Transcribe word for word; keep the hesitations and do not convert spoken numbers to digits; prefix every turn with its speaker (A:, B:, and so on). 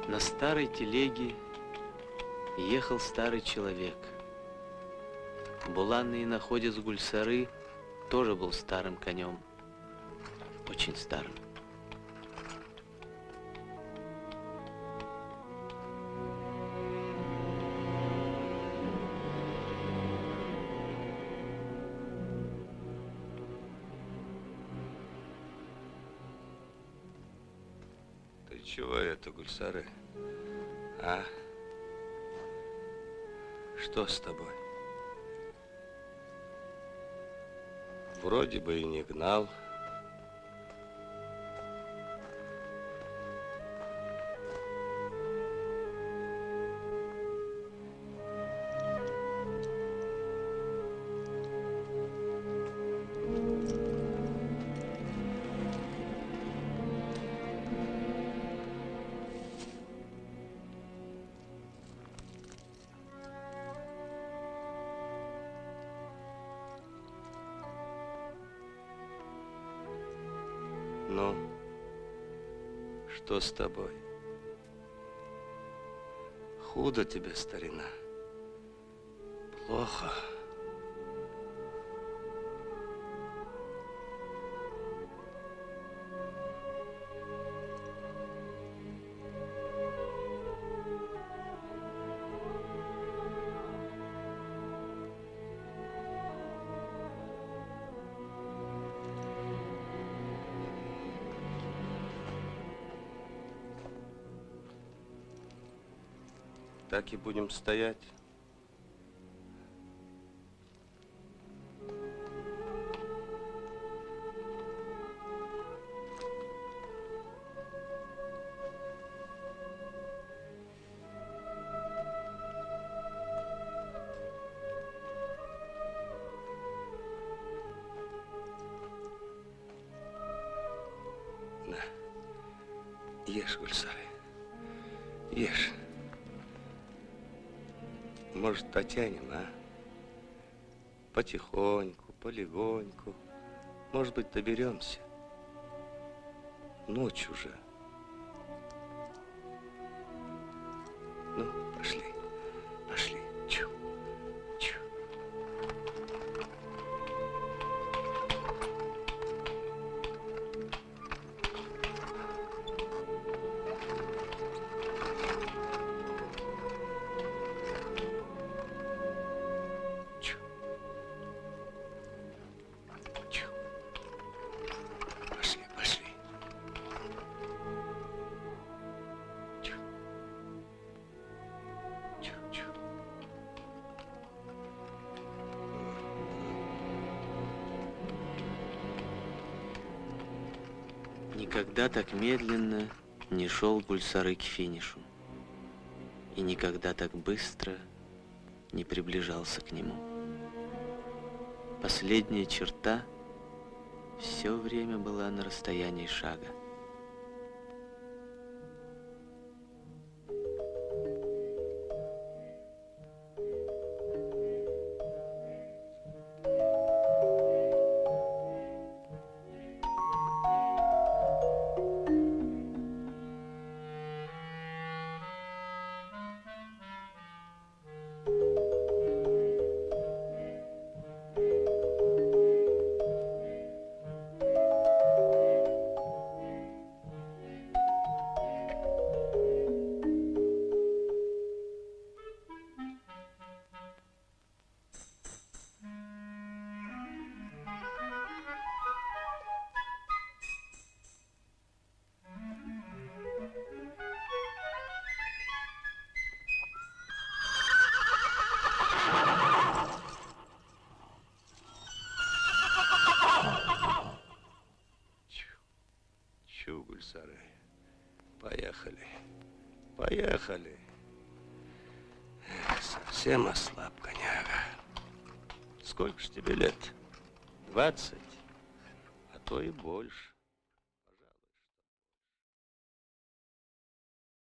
A: На старой телеге ехал старый человек. Буланный находец Гульсары тоже был старым конем, очень старым.
B: Ты чего это, Гульсары? А? Что с тобой? Вроде бы и не гнал. Ну, что с тобой? Худо тебе, старина. Плохо. Так и будем стоять. На, ешь, Гульсары, ешь. Может, дотянем, а? Потихоньку, полегоньку. Может быть, доберемся. Ночь уже. Ну, пошли, пошли. Чу, чу.
A: Никогда так медленно не шел Гульсары к финишу. И никогда так быстро не приближался к нему. Последняя черта все время была на расстоянии шага.
B: Гульсары, поехали, поехали. Эх, совсем ослаб, коняга. Сколько ж тебе лет? Двадцать, а то и больше.